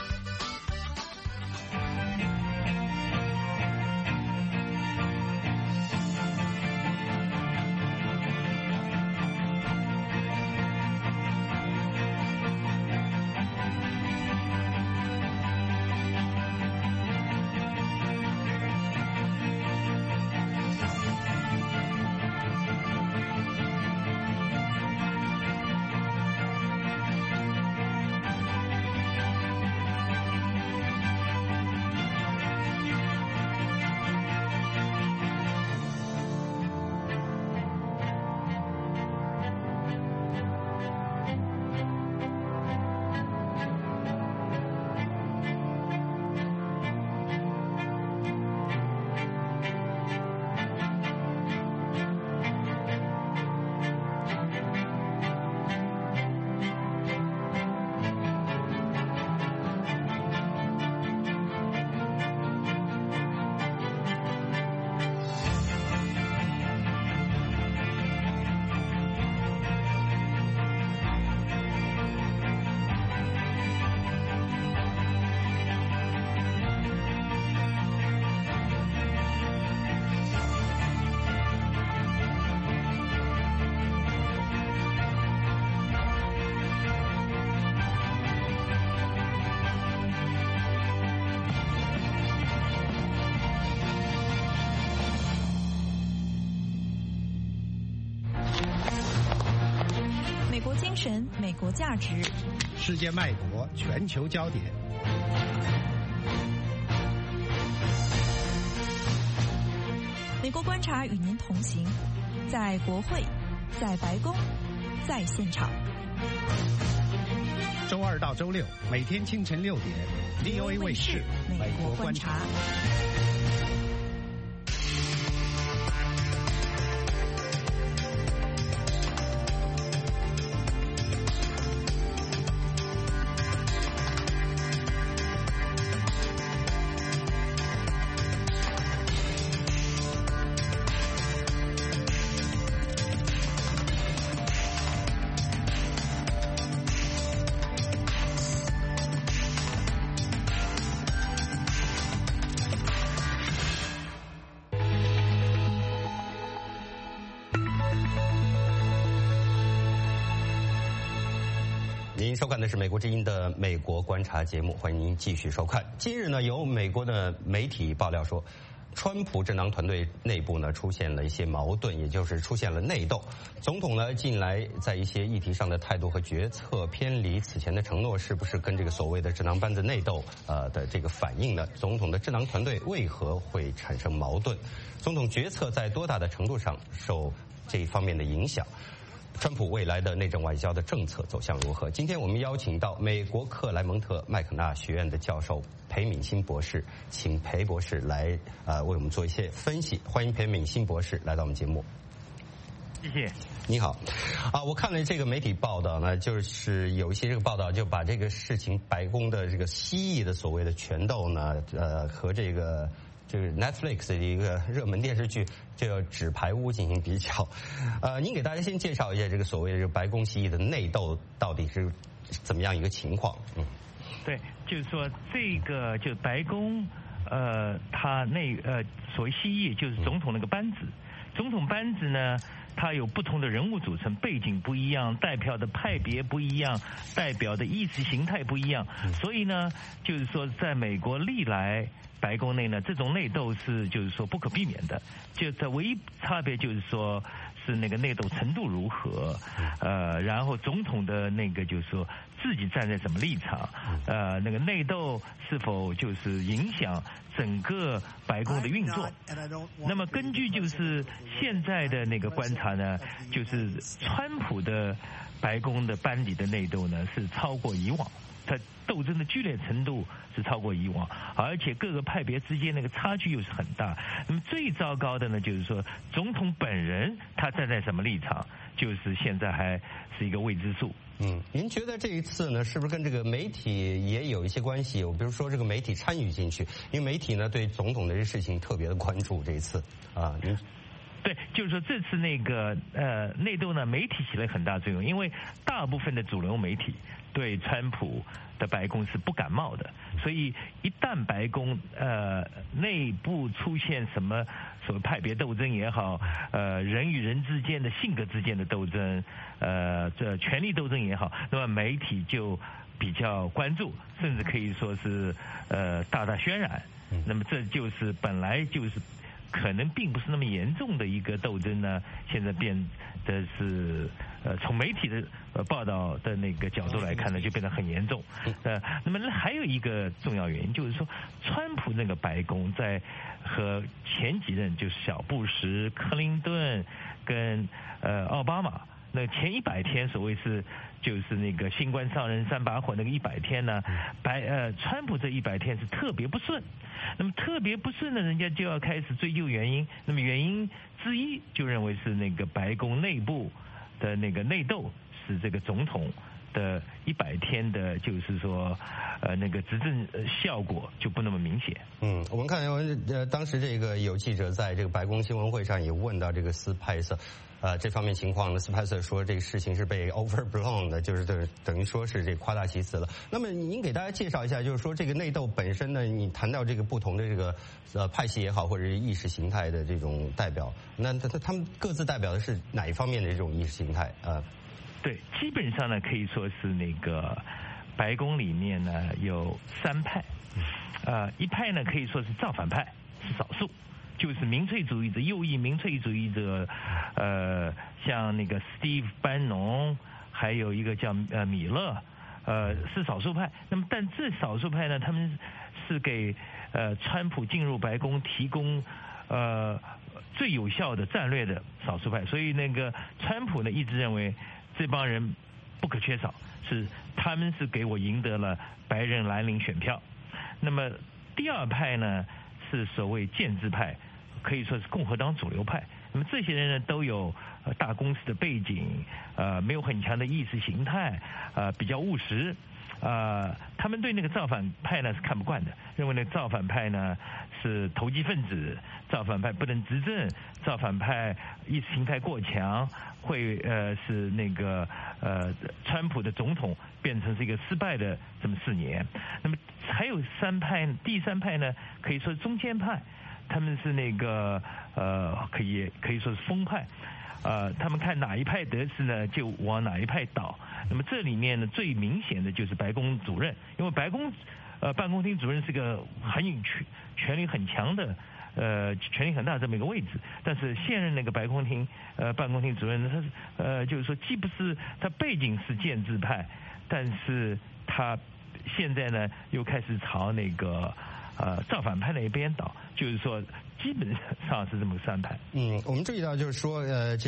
美国价值， 世界脉搏，全球焦点。 美国观察与您同行，在国会，在白宫，在现场。 周2到周6，每天清晨6点 ，VOA 卫视美国观察。 您收看的是美国之音的美国观察节目，欢迎您继续收看。近日呢，有美国的媒体爆料说，川普智囊团队内部呢出现了一些矛盾，也就是出现了内斗。总统呢近来在一些议题上的态度和决策偏离此前的承诺，是不是跟这个所谓的智囊班子内斗的这个反应呢？总统的智囊团队为何会产生矛盾？总统决策在多大的程度上受这一方面的影响？川普未来的内政外交的政策走向如何？今天我们邀请到美国克莱蒙特麦肯纳学院的教授裴敏欣博士，请裴博士来为我们做一些分析。欢迎裴敏欣博士来到我们节目。 谢谢。 你好，我看了这个媒体报道呢，就是有一些这个报道就把这个事情白宫的这个蜥蜴的所谓的权斗呢，和这个 Netflix 的一个热门电视剧叫《纸牌屋》进行比较。您给大家先介绍一下这个所谓的这个白宫蜥蜴的内斗到底是怎么样一个情况？ 对，就是说这个就白宫它所谓蜥蜴就是总统那个班子，总统班子呢，它有不同的人物组成，背景不一样，代表的派别不一样，代表的意识形态不一样，所以呢，就是说在美国历来白宫内呢，这种内斗是就是说不可避免的，就在唯一差别就是说是那个内斗程度如何，然后总统的那个就是说自己站在什么立场，那个内斗是否就是影响整个白宫的运作。那么根据就是现在的那个观察呢，就是川普的白宫的班底的内斗呢是超过以往，它斗争的剧烈程度是超过以往，而且各个派别之间那个差距又是很大。那么最糟糕的呢，就是说总统本人他站在什么立场，就是现在还是一个未知数。 您觉得这一次呢，是不是跟这个媒体也有一些关系？比如说这个媒体参与进去，因为媒体呢对总统的这事情特别的关注。这一次您。 对，就是说这次那个内斗呢，媒体起了很大作用，因为大部分的主流媒体对川普的白宫是不感冒的，所以一旦白宫内部出现什么所谓派别斗争也好，人与人之间的性格之间的斗争，这权力斗争也好，那么媒体就比较关注，甚至可以说是大大渲染。那么这就是本来就是可能并不是那么严重的一个斗争呢，现在变得是从媒体的报道的那个角度来看呢，就变得很严重。那么还有一个重要原因就是说，川普那个白宫在和前几任就是小布什、克林顿跟奥巴马那前100天所谓是就是那个新官上任3把火那个100天呢，川普这100天是特别不顺。那么特别不顺呢，人家就要开始追究原因。那么原因之一就认为是那个白宫内部的那个内斗，使这个总统的100天的，就是说那个执政效果就不那么明显。 我们看当时这个有记者在这个白宫新闻会上也问到这个斯派瑟。这方面情况呢，斯派瑟说这个事情是被 overblown 的，就是等于说是这夸大其词了。那么您给大家介绍一下，就是说这个内斗本身呢，你谈到这个不同的这个派系也好，或者是意识形态的这种代表，那他们各自代表的是哪一方面的这种意识形态？ 对，基本上呢可以说是那个白宫里面呢有3派，一派呢可以说是造反派，是少数。就是民粹主义者，右翼民粹主义者，像那个 Steve Bannon， 还有一个叫米勒，是少数派。那么，但这少数派呢，他们是给川普进入白宫提供最有效的战略的少数派。所以，那个川普呢一直认为这帮人不可缺少，他们是给我赢得了白人蓝领选票。那么第2派呢是所谓建制派。可以说是共和党主流派，那么这些人呢都有大公司的背景，没有很强的意识形态，比较务实，他们对那个造反派呢是看不惯的，认为那造反派呢是投机分子，造反派不能执政，造反派意识形态过强，会使那个川普的总统变成是一个失败的这么4年。那么还有第3派呢，可以说中间派。他们是那个可以说是风派， 他们看哪一派得势呢，就往哪一派倒。那么这里面呢，最明显的就是白宫主任，因为白宫办公厅主任是个很有权力很强的。权力很大这么一个位置，但是现任那个白宫厅办公厅主任呢，他是就是说，既不是他背景是建制派，但是他现在呢又开始朝那个造反派那一边倒，就是说基本上是这么个三派。 我们注意到就是说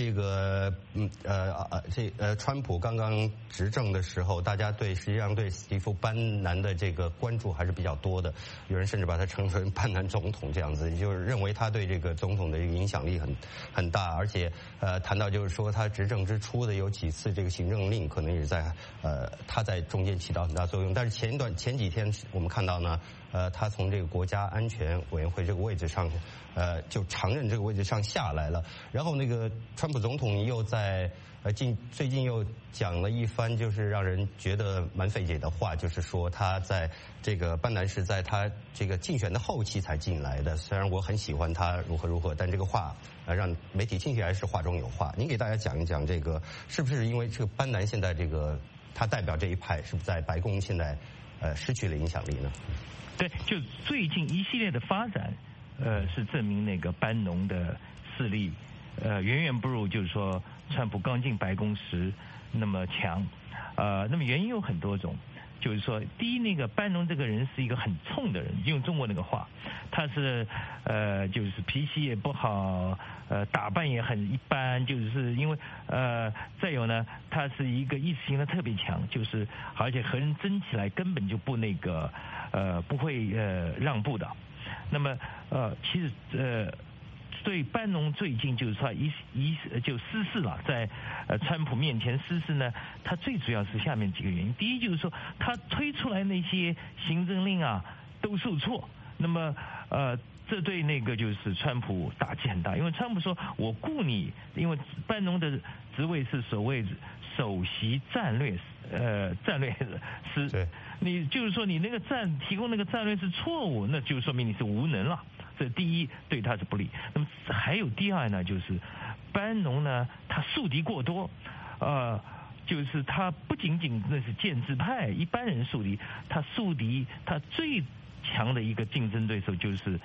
川普刚刚执政的时候，大家实际上对史蒂夫班南的这个关注还是比较多的，有人甚至把他称为班南总统这样子，就是认为他对这个总统的影响力很大，而且谈到就是说他执政之初的有几次这个行政令可能也在他在中间起到很大作用，但是前几天我们看到呢，他从这个国家安全委员会这个位置上就常任这个位置上下来了，然后那个川普总统又在最近又讲了一番就是让人觉得蛮费解的话，就是说他在这个班南是在他这个竞选的后期才进来的，虽然我很喜欢他如何，但这个话让媒体听起来是话中有话。您给大家讲一讲这个是不是因为这个班南现在这个他代表这一派是不是在白宫现在失去了影响力呢？ 对，就最近一系列的发展是证明那个班农的势力远远不如就是说川普刚进白宫时那么强。那么原因有很多种，就是说第一，那个班农这个人是一个很冲的人，用中国那个话，他是就是脾气也不好，打扮也很一般，就是因为再有呢，他是一个意识形态特别强，就是而且和人争起来根本就不那个不会让步的。那么其实对班农最近就是说就失势了，在川普面前失势呢，他最主要是下面几个原因。第一就是说他推出来那些行政令啊都受挫，那么这对那个就是川普打击很大，因为川普说我雇你，因为班农的职位是所谓首席战略师，你就是说你那个提供那个战略是错误，那就说明你是无能了。这第一对他是不利。那么还有第二呢，就是班农呢，他树敌过多，就是他不仅仅那是建制派一般人树敌，他树敌他最强的一个竞争对手就是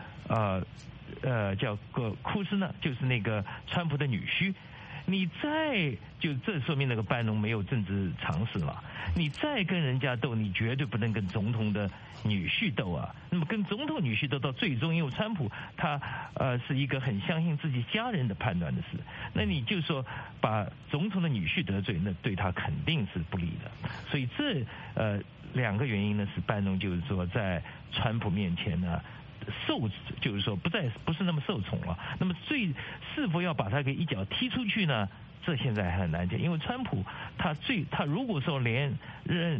叫个库斯呢，就是那个川普的女婿。你再就这说明那个班农没有政治常识了。你再跟人家斗，你绝对不能跟总统的女婿斗啊。那么跟总统女婿斗到最终，因为川普他是一个很相信自己家人的判断的事，那你就说把总统的女婿得罪，那对他肯定是不利的。所以这两个原因呢，是班农就是说在川普面前呢。就是说不是那么受宠了。那么是否要把他给一脚踢出去呢？这现在还很难讲，因为川普他如果说连任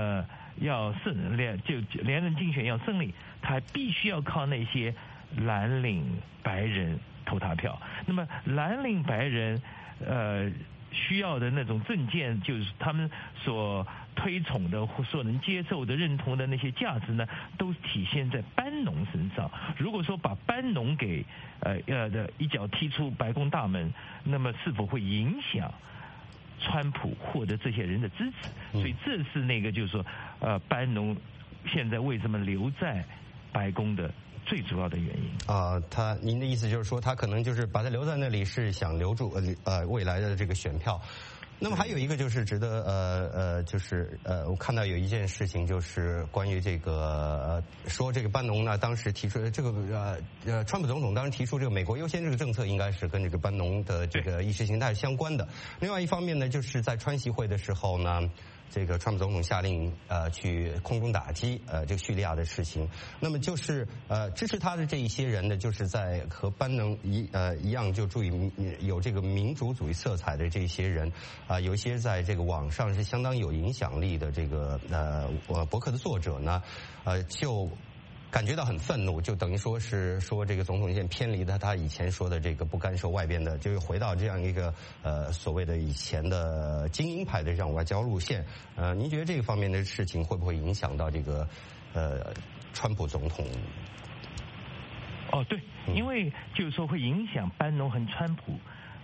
连任竞选要胜利，他还必须要靠那些蓝领白人投他票。那么蓝领白人需要的那种政见，就是他们所推崇的或所能接受的认同的那些价值呢，都体现在班农身上。如果说把班农给一脚踢出白宫大门，那么是否会影响川普获得这些人的支持？所以这是那个就是说班农现在为什么留在白宫的最主要的原因。 您的意思就是说，他可能就是把他留在那里，是想留住未来的这个选票。那么还有一个就是值得我看到有一件事情，就是关于这个说这个班农呢，当时提出这个川普总统当时提出这个美国优先这个政策，应该是跟这个班农的这个意识形态相关的。另外一方面呢，就是在川习会的时候呢，这个川普总统下令去空中打击这个叙利亚的事情。那么就是支持他的这一些人呢，就是在和班农一样就注意有这个民主主义色彩的这些人有一些在这个网上是相当有影响力的这个博客的作者呢就感觉到很愤怒，就等于说是说这个总统现在偏离他以前说的这个不干涉外边的，就是回到这样一个所谓的以前的精英派的这样外交路线。您觉得这个方面的事情会不会影响到这个川普总统？ 对，因为就是说会影响班农和川普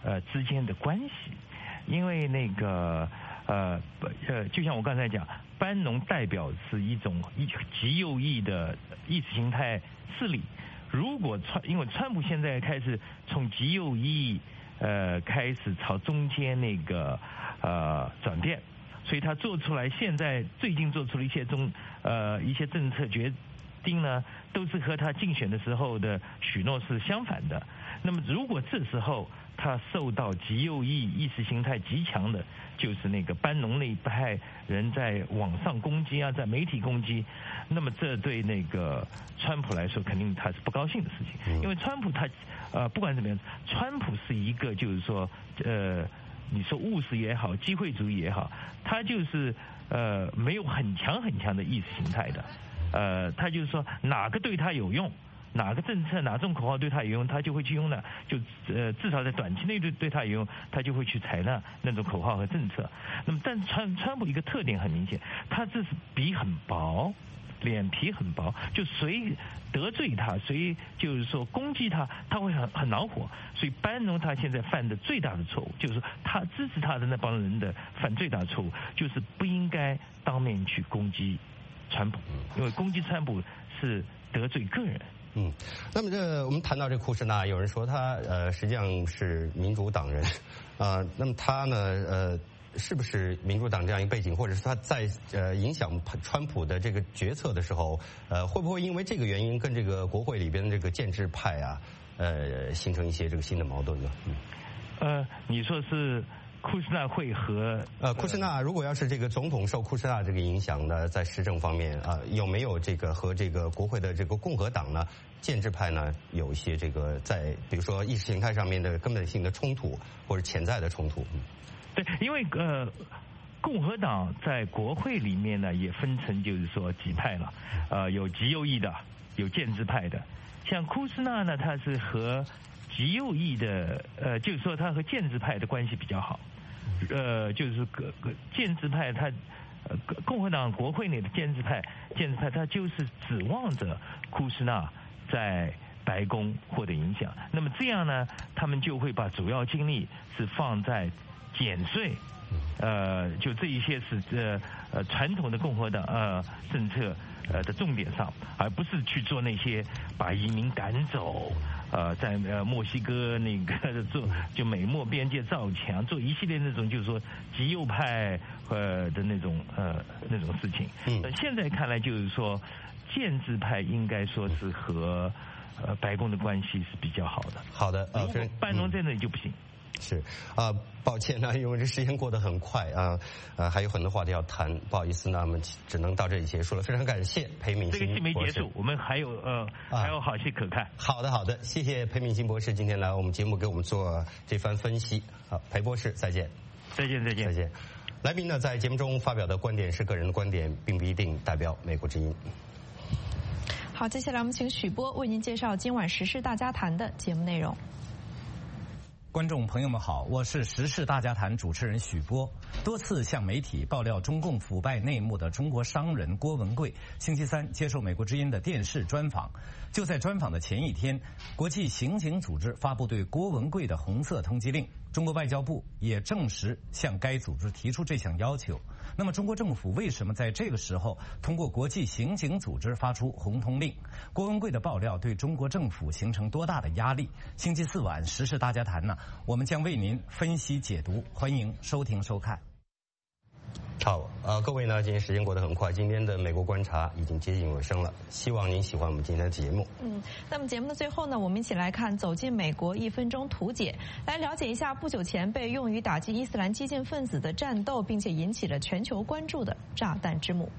之间的关系，因为那个就像我刚才讲，班农代表是一种极右翼的意识形态势力。如果因为川普现在开始从极右翼开始朝中间那个转变，所以他最近做出了一些政策决定呢，都是和他竞选的时候的许诺是相反的。那么如果这时候他受到极右翼意识形态极强的，就是那个班农那一派人在网上攻击啊，在媒体攻击，那么这对那个川普来说肯定他是不高兴的事情。因为川普他不管怎么样，川普是一个就是说你说务实也好，机会主义也好，他就是没有很强的意识形态的。他就是说哪个对他有用，哪个政策哪种口号对他有用，他就会去用的，就至少在短期内对他有用，他就会去采纳那种口号和政策。那么但川普一个特点很明显，他这是笔很薄，脸皮很薄，就谁得罪他，谁就是说攻击他，他会很恼火。所以班农他现在犯的最大的错误，就是说他支持他的那帮人的犯最大的错误，就是不应该当面去攻击川普，因为攻击川普是得罪个人。 那么我们谈到这库什纳，有人说他实际上是民主党人，那么他呢是不是民主党这样一个背景，或者是他在影响川普的这个决策的时候，会不会因为这个原因跟这个国会里边的这个建制派啊，形成一些这个新的矛盾呢？ 你说是库什纳会和库什纳如果要是这个总统受库什纳这个影响呢，在施政方面有没有这个和这个国会的这个共和党呢建制派呢有一些这个在比如说意识形态上面的根本性的冲突或者潜在的冲突？ 对，因为共和党在国会里面呢也分成就是说几派了，有极右翼的，有建制派的。像库什纳呢，他是和极右翼的，就是说他和建制派的关系比较好。就是建制派他共和党国会内的建制派他就是指望着库什纳在白宫获得影响，那么这样呢，他们就会把主要精力是放在减税，就这一些是传统的共和党政策的重点上，而不是去做那些把移民赶走。在墨西哥那个做就美墨边界造墙，做一系列那种就是说极右派的那种事情。现在看来就是说建制派应该说是和白宫的关系是比较好的。 好的， 如果班农在那里就不行。 是抱歉呢，因为这时间过得很快还有很多话题要谈，不好意思呢，我们只能到这里结束了。非常感谢裴敏欣博士。这个戏没结束，我们还有好戏可看。 好的，谢谢裴敏欣博士今天来我们节目给我们做这番分析。好，裴博士再见。 再见。 来宾呢在节目中发表的观点是个人的观点，并不一定代表美国之音。 好，接下来我们请许波为您介绍今晚时事大家谈的节目内容。 观众朋友们好，我是时事大家谈主持人许波。多次向媒体爆料中共腐败内幕的中国商人郭文贵，星期三接受美国之音的电视专访。就在专访的前一天，国际刑警组织发布对郭文贵的红色通缉令，中国外交部也证实向该组织提出这项要求。那么中国政府为什么在这个时候通过国际刑警组织发出红通令？郭文贵的爆料对中国政府形成多大的压力？星期四晚时事大家谈呢，我们将为您分析解读，欢迎收听收看。 好，各位呢，今天时间过得很快，今天的美国观察已经接近尾声了，希望您喜欢我们今天的节目。 那么节目的最后呢，我们一起来看《走进美国1分钟图解》，来了解一下不久前被用于打击伊斯兰激进分子的战斗，并且引起了全球关注的炸弹之母。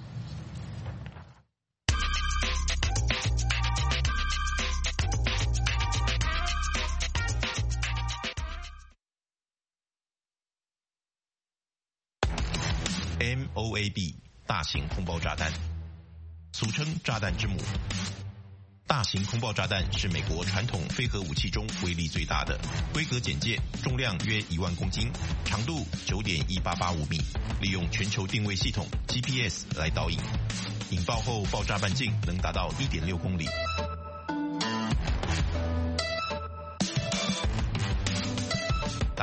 MOAB 大型空包炸弹，俗称炸弹之母。大型空包炸弹是美国传统非核武器中威力最大的，规格简介，重量约1万公斤，长度9.1885米，利用全球定位系统 GPS 来导引，引爆后爆炸半径能达到1.6公里。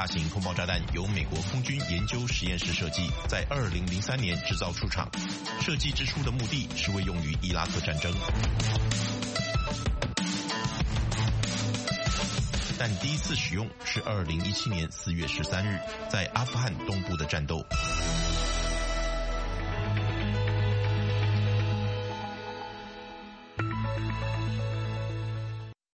大型空包炸弹由美国空军研究实验室设计，在2003年制造出厂。设计之初的目的是为用于伊拉克战争，但第一次使用是2017年4月13日在阿富汗东部的战斗。